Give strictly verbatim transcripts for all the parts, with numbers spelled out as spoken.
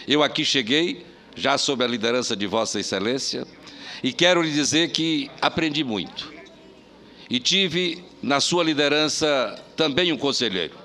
Eu aqui cheguei, já sob a liderança de Vossa Excelência, e quero lhe dizer que aprendi muito. E tive, na sua liderança, também um conselheiro.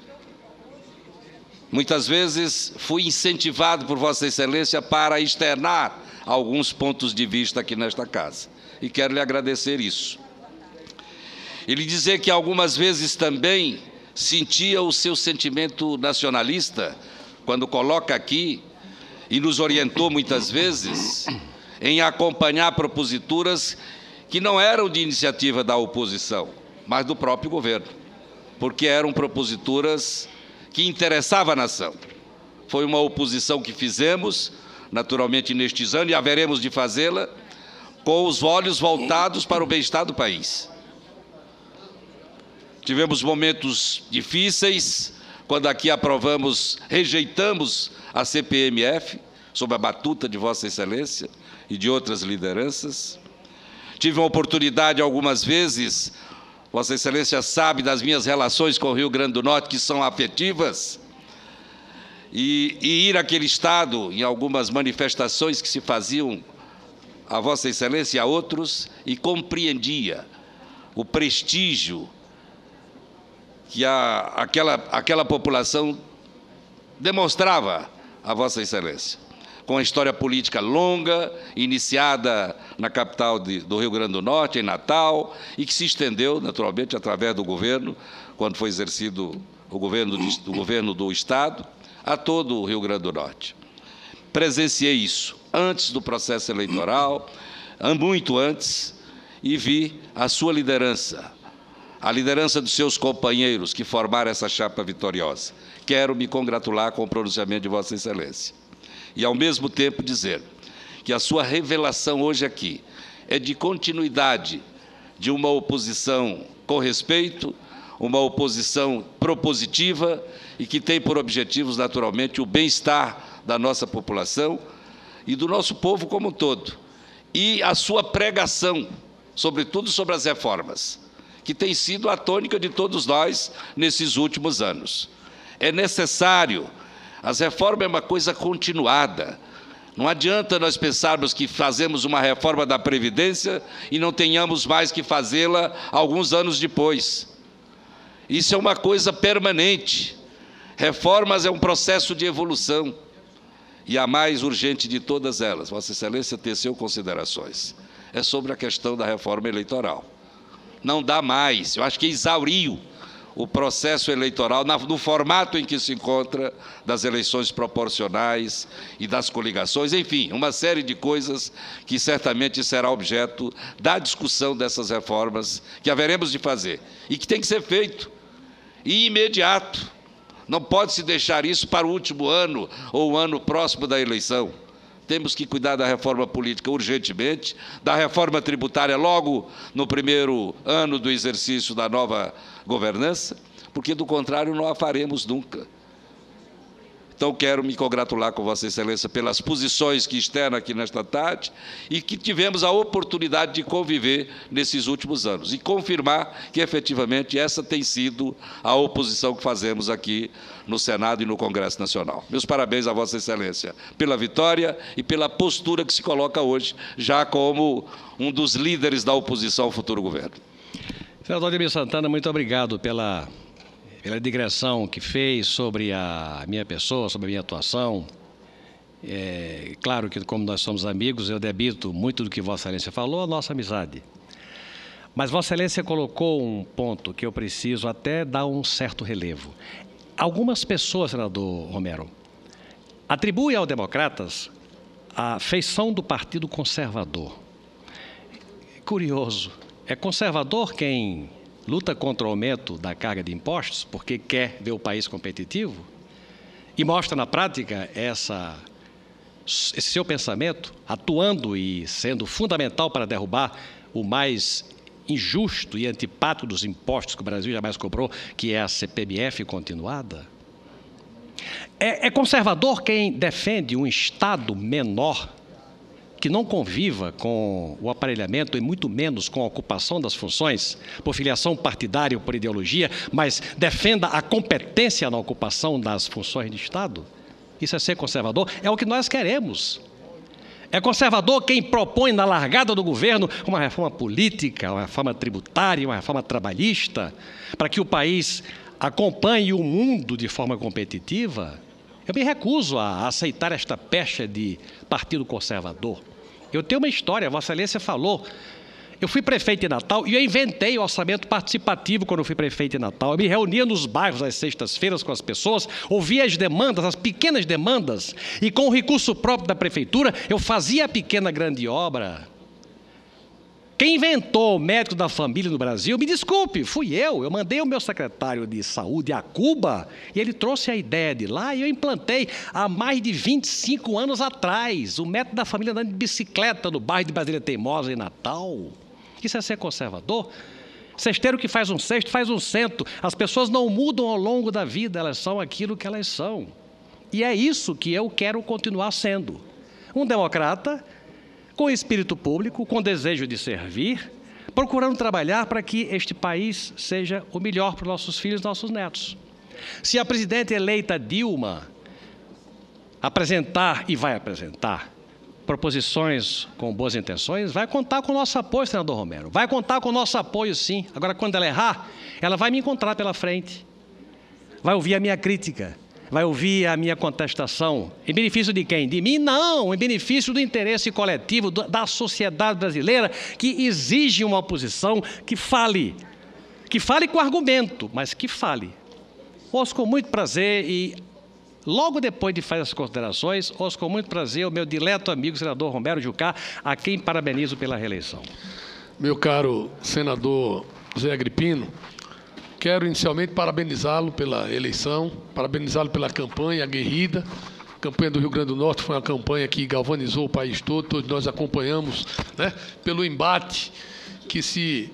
Muitas vezes fui incentivado por Vossa Excelência para externar alguns pontos de vista aqui nesta casa. E quero lhe agradecer isso. E lhe dizer que algumas vezes também sentia o seu sentimento nacionalista, quando coloca aqui, e nos orientou muitas vezes, em acompanhar proposituras que não eram de iniciativa da oposição, mas do próprio governo, porque eram proposituras que interessavam a nação. Foi uma oposição que fizemos, naturalmente neste ano, e haveremos de fazê-la, com os olhos voltados para o bem-estar do país. Tivemos momentos difíceis, quando aqui aprovamos, rejeitamos a C P M F, sob a batuta de Vossa Excelência e de outras lideranças. Tive a oportunidade, algumas vezes, Vossa Excelência sabe das minhas relações com o Rio Grande do Norte, que são afetivas, e, e ir àquele Estado, em algumas manifestações que se faziam a Vossa Excelência e a outros, e compreendia o prestígio que a, aquela, aquela população demonstrava a Vossa Excelência, com a história política longa, iniciada na capital de, do Rio Grande do Norte, em Natal, e que se estendeu, naturalmente, através do governo, quando foi exercido o governo do, do governo do Estado, a todo o Rio Grande do Norte. Presenciei isso antes do processo eleitoral, muito antes, e vi a sua liderança, a liderança dos seus companheiros que formaram essa chapa vitoriosa. Quero me congratular com o pronunciamento de Vossa Excelência. E, ao mesmo tempo, dizer que a sua revelação hoje aqui é de continuidade de uma oposição com respeito, uma oposição propositiva e que tem por objetivos, naturalmente, o bem-estar da nossa população e do nosso povo como um todo. E a sua pregação, sobretudo sobre as reformas, que tem sido a tônica de todos nós nesses últimos anos. É necessário, as reformas é uma coisa continuada. Não adianta nós pensarmos que fazemos uma reforma da Previdência e não tenhamos mais que fazê-la alguns anos depois. Isso é uma coisa permanente. Reformas é um processo de evolução. E a mais urgente de todas elas, Vossa Excelência teceu considerações, é sobre a questão da reforma eleitoral. Não dá mais, eu acho que exauriu o processo eleitoral no formato em que se encontra, das eleições proporcionais e das coligações, enfim, uma série de coisas que certamente será objeto da discussão dessas reformas que haveremos de fazer e que tem que ser feito, e imediato. Não pode-se deixar isso para o último ano ou o ano próximo da eleição. Temos que cuidar da reforma política urgentemente, da reforma tributária logo no primeiro ano do exercício da nova governança, porque, do contrário, não a faremos nunca. Então, quero me congratular com Vossa Excelência pelas posições que externam aqui nesta tarde e que tivemos a oportunidade de conviver nesses últimos anos e confirmar que, efetivamente, essa tem sido a oposição que fazemos aqui no Senado e no Congresso Nacional. Meus parabéns a Vossa Excelência pela vitória e pela postura que se coloca hoje, já como um dos líderes da oposição ao futuro governo. Senador Ademir Santana, muito obrigado pela... pela digressão que fez sobre a minha pessoa, sobre a minha atuação. É claro que, como nós somos amigos, eu debito muito do que Vossa Excelência falou, a nossa amizade. Mas Vossa Excelência colocou um ponto que eu preciso até dar um certo relevo. Algumas pessoas, senador Romero, atribuem aos democratas a feição do Partido Conservador. Curioso, é conservador quem luta contra o aumento da carga de impostos porque quer ver o país competitivo e mostra na prática essa, esse seu pensamento, atuando e sendo fundamental para derrubar o mais injusto e antipático dos impostos que o Brasil jamais cobrou, que é a C P M F continuada? É, é conservador quem defende um Estado menor que não conviva com o aparelhamento e muito menos com a ocupação das funções por filiação partidária ou por ideologia, mas defenda a competência na ocupação das funções de Estado? Isso é ser conservador? É o que nós queremos. É conservador quem propõe na largada do governo uma reforma política, uma reforma tributária, uma reforma trabalhista, para que o país acompanhe o mundo de forma competitiva. Eu me recuso a aceitar esta pecha de partido conservador. Eu tenho uma história, Vossa Excelência falou. Eu fui prefeito de Natal e eu inventei o orçamento participativo quando eu fui prefeito de Natal. Eu me reunia nos bairros às sextas-feiras com as pessoas, ouvia as demandas, as pequenas demandas, e com o recurso próprio da prefeitura, eu fazia a pequena grande obra. Quem inventou o médico da família no Brasil, me desculpe, fui eu. Eu mandei o meu secretário de saúde a Cuba e ele trouxe a ideia de lá e eu implantei há mais de vinte e cinco anos atrás o método da família andando de bicicleta no bairro de Brasília Teimosa, em Natal. Isso é ser conservador? Cesteiro que faz um cesto, faz um cento. As pessoas não mudam ao longo da vida, elas são aquilo que elas são. E é isso que eu quero continuar sendo. Um democrata, com espírito público, com desejo de servir, procurando trabalhar para que este país seja o melhor para os nossos filhos e nossos netos. Se a presidente eleita Dilma apresentar, e vai apresentar, proposições com boas intenções, vai contar com o nosso apoio, senador Romero. Vai contar com o nosso apoio, sim. Agora, quando ela errar, ela vai me encontrar pela frente. Vai ouvir a minha crítica. Vai ouvir a minha contestação. Em benefício de quem? De mim? Não. Em benefício do interesse coletivo da sociedade brasileira, que exige uma oposição que fale. Que fale com argumento, mas que fale. Ouço com muito prazer e... Logo depois de fazer as considerações, ouço com muito prazer o meu dileto amigo, senador Romero Jucá, a quem parabenizo pela reeleição. Meu caro senador Zé Agripino, quero inicialmente parabenizá-lo pela eleição, parabenizá-lo pela campanha aguerrida. A campanha do Rio Grande do Norte foi uma campanha que galvanizou o país todo, todos nós acompanhamos, né, pelo embate que se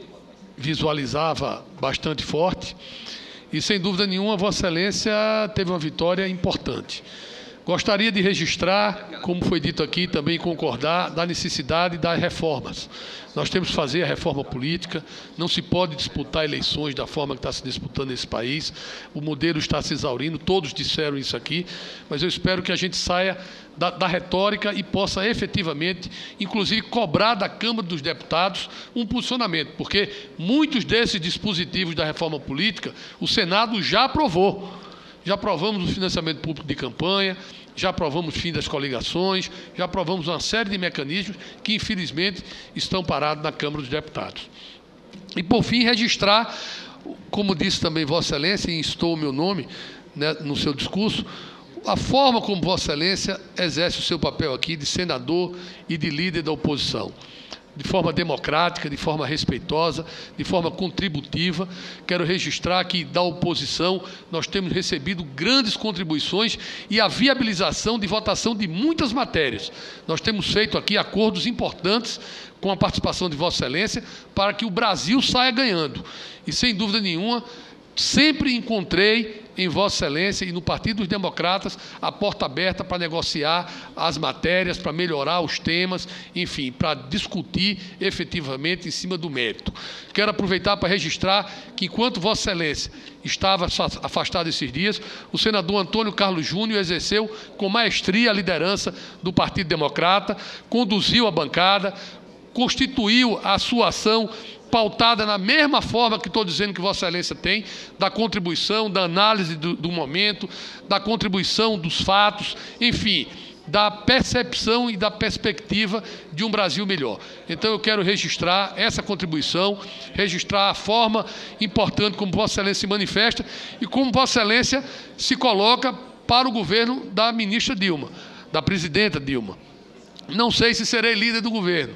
visualizava bastante forte. E, sem dúvida nenhuma, Vossa Excelência teve uma vitória importante. Gostaria de registrar, como foi dito aqui, também concordar da necessidade das reformas. Nós temos que fazer a reforma política, não se pode disputar eleições da forma que está se disputando nesse país, o modelo está se exaurindo, todos disseram isso aqui, mas eu espero que a gente saia da, da retórica e possa efetivamente, inclusive, cobrar da Câmara dos Deputados um posicionamento, porque muitos desses dispositivos da reforma política o Senado já aprovou. Já aprovamos o financiamento público de campanha, já aprovamos o fim das coligações, já aprovamos uma série de mecanismos que, infelizmente, estão parados na Câmara dos Deputados. E, por fim, registrar, como disse também Vossa Excelência, e instou o meu nome, né, no seu discurso, a forma como Vossa Excelência exerce o seu papel aqui de senador e de líder da oposição. De forma democrática, de forma respeitosa, de forma contributiva. Quero registrar que, da oposição, nós temos recebido grandes contribuições e a viabilização de votação de muitas matérias. Nós temos feito aqui acordos importantes com a participação de Vossa Excelência para que o Brasil saia ganhando. E, sem dúvida nenhuma, sempre encontrei em Vossa Excelência e no Partido dos Democratas a porta aberta para negociar as matérias, para melhorar os temas, enfim, para discutir efetivamente em cima do mérito. Quero aproveitar para registrar que, enquanto Vossa Excelência estava afastado esses dias, o senador Antônio Carlos Júnior exerceu com maestria a liderança do Partido Democrata, conduziu a bancada, constituiu a sua ação pautada na mesma forma que estou dizendo que Vossa Excelência tem, da contribuição, da análise do, do momento, da contribuição dos fatos, enfim, da percepção e da perspectiva de um Brasil melhor. Então, eu quero registrar essa contribuição, registrar a forma importante como Vossa Excelência se manifesta e como Vossa Excelência se coloca para o governo da ministra Dilma, da presidenta Dilma. Não sei se serei líder do governo.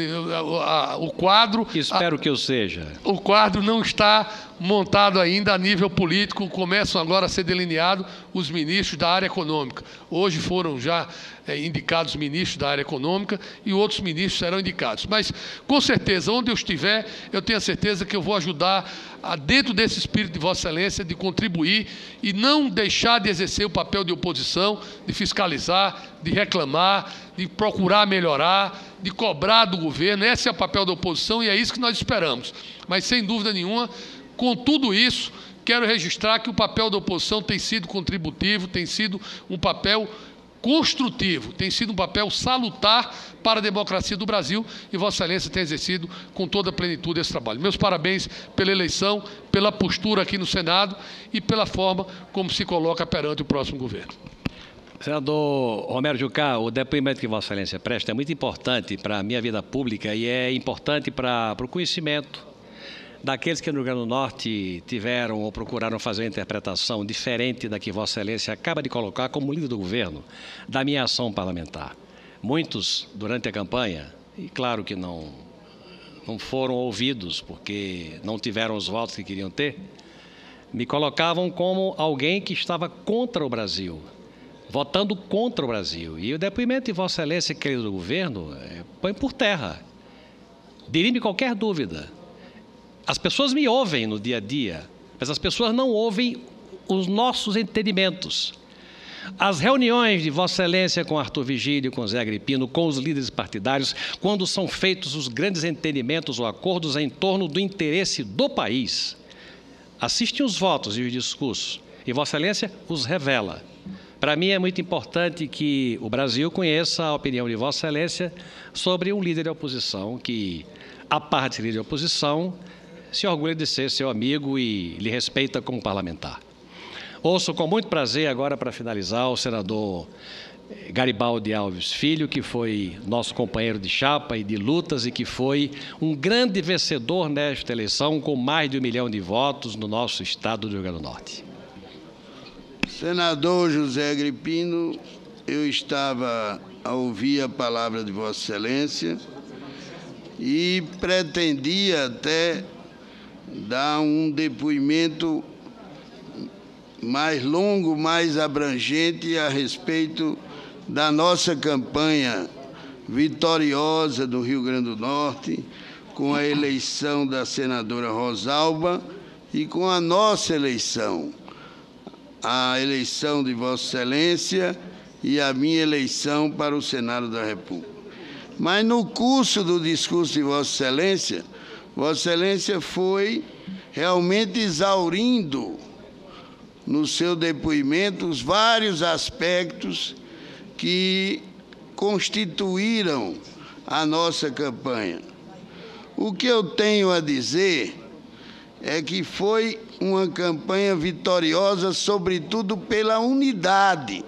O quadro... Espero que eu seja. O quadro não está montado ainda a nível político. Começam agora a ser delineados os ministros da área econômica. Hoje foram já é, indicados ministros da área econômica e outros ministros serão indicados. Mas, com certeza, onde eu estiver, eu tenho a certeza que eu vou ajudar, a, dentro desse espírito de Vossa Excelência, de contribuir e não deixar de exercer o papel de oposição, de fiscalizar, de reclamar, de procurar melhorar, de cobrar do governo. Esse é o papel da oposição e é isso que nós esperamos. Mas, sem dúvida nenhuma, com tudo isso, quero registrar que o papel da oposição tem sido contributivo, tem sido um papel construtivo, tem sido um papel salutar para a democracia do Brasil e Vossa Excelência tem exercido com toda a plenitude esse trabalho. Meus parabéns pela eleição, pela postura aqui no Senado e pela forma como se coloca perante o próximo governo. Senador Romero Jucá, o depoimento que Vossa Excelência presta é muito importante para a minha vida pública e é importante para, para o conhecimento daqueles que no Rio Grande do Norte tiveram ou procuraram fazer uma interpretação diferente da que Vossa Excelência acaba de colocar como líder do governo, da minha ação parlamentar. Muitos, durante a campanha, e claro que não, não foram ouvidos porque não tiveram os votos que queriam ter, me colocavam como alguém que estava contra o Brasil, votando contra o Brasil. E o depoimento de Vossa Excelência, querido do governo, é, põe por terra, dirime qualquer dúvida. As pessoas me ouvem no dia a dia, mas as pessoas não ouvem os nossos entendimentos. As reuniões de Vossa Excelência com Arthur Vigílio, com Zé Agripino, com os líderes partidários, quando são feitos os grandes entendimentos ou acordos em torno do interesse do país, assistem os votos e os discursos, e Vossa Excelência os revela. Para mim é muito importante que o Brasil conheça a opinião de Vossa Excelência sobre um líder de oposição que, a parte de líder de oposição, se orgulha de ser seu amigo e lhe respeita como parlamentar. Ouço com muito prazer, agora para finalizar, o senador Garibaldi Alves Filho, que foi nosso companheiro de chapa e de lutas e que foi um grande vencedor nesta eleição, com mais de um milhão de votos no nosso estado do Rio Grande do Norte. Senador José Agripino, eu estava a ouvir a palavra de Vossa Excelência e pretendia até dar um depoimento mais longo, mais abrangente a respeito da nossa campanha vitoriosa do Rio Grande do Norte, com a eleição da senadora Rosalba e com a nossa eleição, a eleição de Vossa Excelência e a minha eleição para o Senado da República. Mas no curso do discurso de Vossa Excelência, Vossa Excelência foi realmente exaurindo no seu depoimento os vários aspectos que constituíram a nossa campanha. O que eu tenho a dizer é que foi uma campanha vitoriosa, sobretudo pela unidade,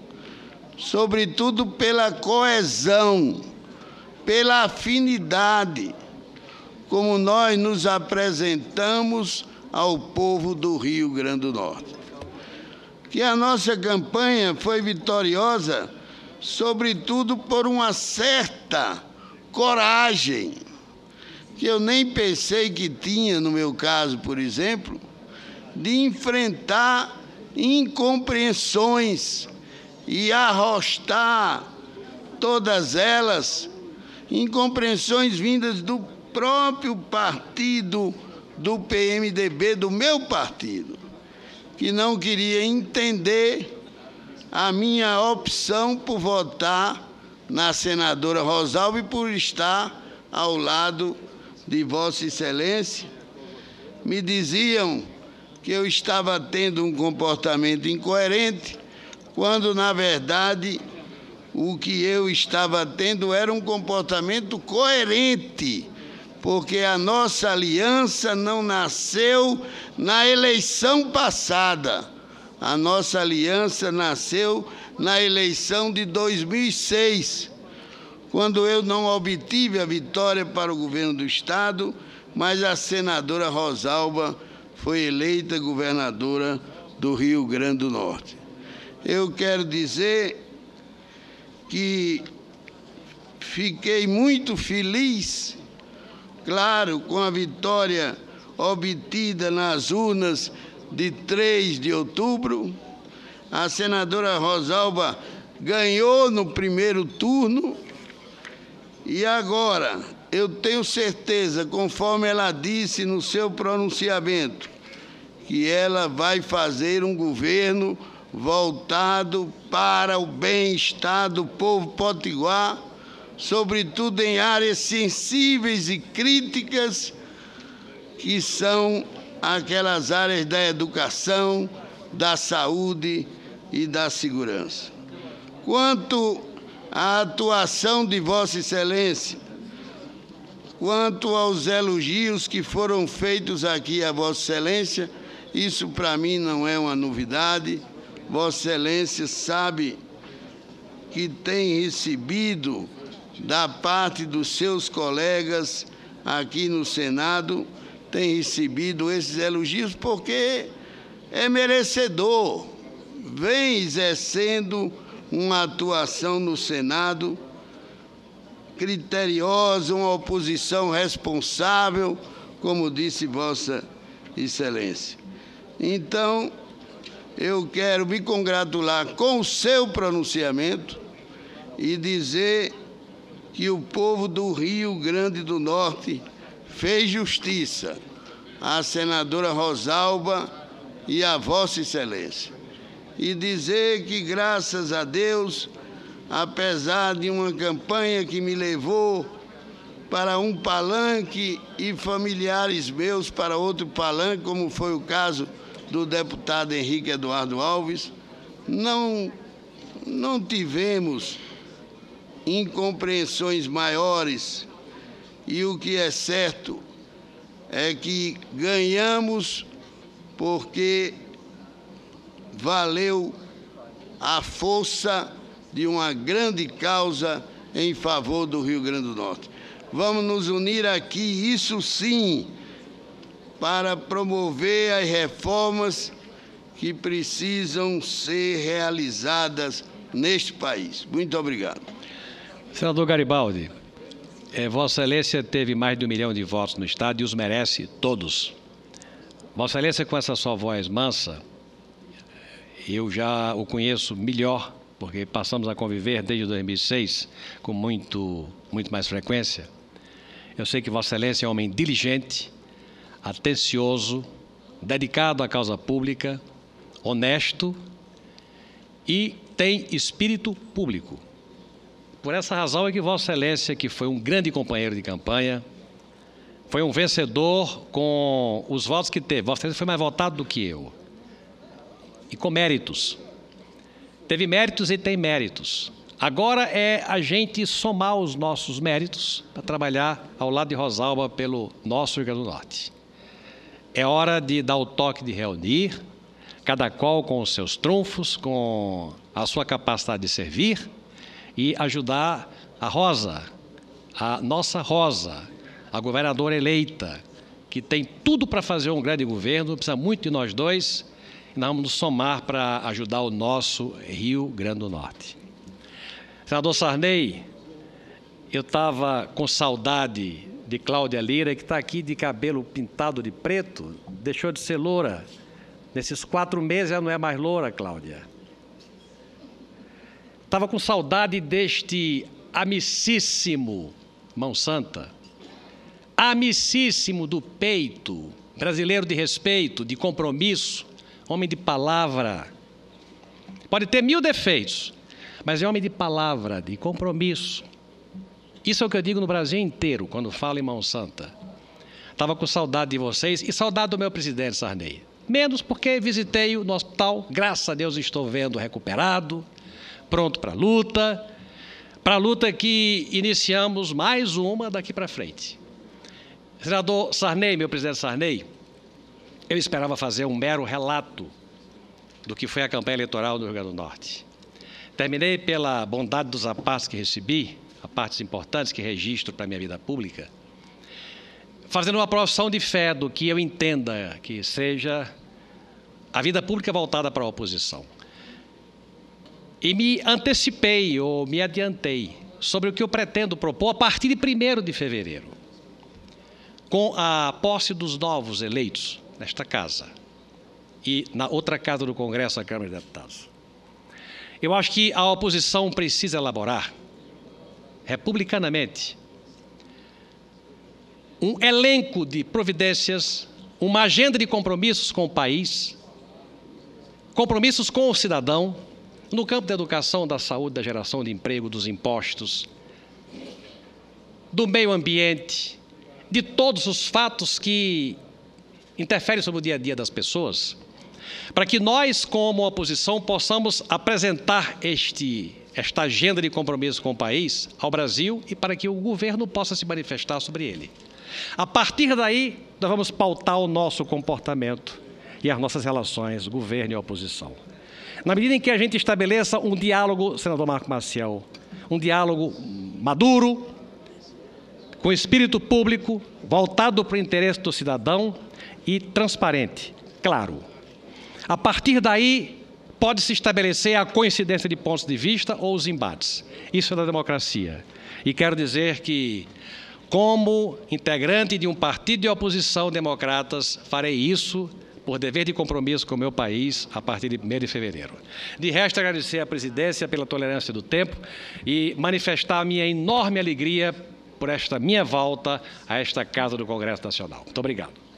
sobretudo pela coesão, pela afinidade, como nós nos apresentamos ao povo do Rio Grande do Norte. Que a nossa campanha foi vitoriosa, sobretudo por uma certa coragem, que eu nem pensei que tinha, no meu caso, por exemplo, de enfrentar incompreensões e arrostar todas elas, incompreensões vindas do próprio partido do P M D B, do meu partido, que não queria entender a minha opção por votar na senadora Rosalba e por estar ao lado de Vossa Excelência. Me diziam que eu estava tendo um comportamento incoerente, quando, na verdade, o que eu estava tendo era um comportamento coerente, porque a nossa aliança não nasceu na eleição passada. A nossa aliança nasceu na eleição de dois mil e seis, quando eu não obtive a vitória para o governo do Estado, mas a senadora Rosalba foi eleita governadora do Rio Grande do Norte. Eu quero dizer que fiquei muito feliz, claro, com a vitória obtida nas urnas de três de outubro. A senadora Rosalba ganhou no primeiro turno e agora eu tenho certeza, conforme ela disse no seu pronunciamento, que ela vai fazer um governo voltado para o bem-estar do povo potiguar, sobretudo em áreas sensíveis e críticas, que são aquelas áreas da educação, da saúde e da segurança. Quanto à atuação de Vossa Excelência, quanto aos elogios que foram feitos aqui a Vossa Excelência, isso para mim não é uma novidade. Vossa Excelência sabe que tem recebido da parte dos seus colegas aqui no Senado, tem recebido esses elogios porque é merecedor, vem exercendo uma atuação no Senado criteriosa, uma oposição responsável, como disse Vossa Excelência. Então, eu quero me congratular com o seu pronunciamento e dizer que o povo do Rio Grande do Norte fez justiça à senadora Rosalba e à Vossa Excelência. E dizer que, graças a Deus, apesar de uma campanha que me levou para um palanque e familiares meus para outro palanque, como foi o caso do deputado Henrique Eduardo Alves, não, não tivemos incompreensões maiores, e o que é certo é que ganhamos porque valeu a força de uma grande causa em favor do Rio Grande do Norte. Vamos nos unir aqui, isso sim, para promover as reformas que precisam ser realizadas neste país. Muito obrigado. Senador Garibaldi, é, Vossa Excelência teve mais de um milhão de votos no Estado e os merece todos. Vossa Excelência, com essa sua voz mansa, eu já o conheço melhor, porque passamos a conviver desde dois mil e seis com muito, muito mais frequência. Eu sei que Vossa Excelência é um homem diligente, atencioso, dedicado à causa pública, honesto e tem espírito público. Por essa razão é que Vossa Excelência, que foi um grande companheiro de campanha, foi um vencedor com os votos que teve. Vossa Excelência foi mais votado do que eu. E com méritos. Teve méritos e tem méritos. Agora é a gente somar os nossos méritos para trabalhar ao lado de Rosalba pelo nosso Rio Grande do Norte. É hora de dar o toque de reunir, cada qual com os seus trunfos, com a sua capacidade de servir e ajudar a Rosa, a nossa Rosa, a governadora eleita, que tem tudo para fazer um grande governo, precisa muito de nós dois, e nós vamos nos somar para ajudar o nosso Rio Grande do Norte. Senador Sarney, eu estava com saudade de Cláudia Lira, que está aqui de cabelo pintado de preto, deixou de ser loura. Nesses quatro meses ela não é mais loura, Cláudia. Estava com saudade deste amicíssimo Mão Santa, amicíssimo do peito, brasileiro de respeito, de compromisso, homem de palavra. Pode ter mil defeitos, mas é homem de palavra, de compromisso. Isso é o que eu digo no Brasil inteiro, quando falo em Mão Santa. Estava com saudade de vocês e saudade do meu presidente Sarney. Menos porque visitei-o no hospital, graças a Deus estou vendo recuperado, pronto para a luta, para a luta que iniciamos mais uma daqui para frente. Senador Sarney, meu presidente Sarney, eu esperava fazer um mero relato do que foi a campanha eleitoral do Rio Grande do Norte. Terminei pela bondade dos apartes que recebi, apartes importantes que registro para a minha vida pública, fazendo uma profissão de fé do que eu entenda que seja a vida pública voltada para a oposição. E me antecipei, ou me adiantei, sobre o que eu pretendo propor a partir de primeiro de fevereiro, com a posse dos novos eleitos nesta casa e na outra casa do Congresso, a Câmara de Deputados. Eu acho que a oposição precisa elaborar, republicanamente, um elenco de providências, uma agenda de compromissos com o país, compromissos com o cidadão, no campo da educação, da saúde, da geração de emprego, dos impostos, do meio ambiente, de todos os fatos que interfere sobre o dia a dia das pessoas, para que nós, como oposição, possamos apresentar este, esta agenda de compromisso com o país ao Brasil e para que o governo possa se manifestar sobre ele. A partir daí, nós vamos pautar o nosso comportamento e as nossas relações, governo e oposição. Na medida em que a gente estabeleça um diálogo, senador Marco Maciel, um diálogo maduro, com espírito público, voltado para o interesse do cidadão e transparente, claro. A partir daí, pode-se estabelecer a coincidência de pontos de vista ou os embates. Isso é da democracia. E quero dizer que, como integrante de um partido de oposição democratas, farei isso por dever de compromisso com o meu país a partir de primeiro de fevereiro. De resto, agradecer à presidência pela tolerância do tempo e manifestar a minha enorme alegria por esta minha volta a esta Casa do Congresso Nacional. Muito obrigado.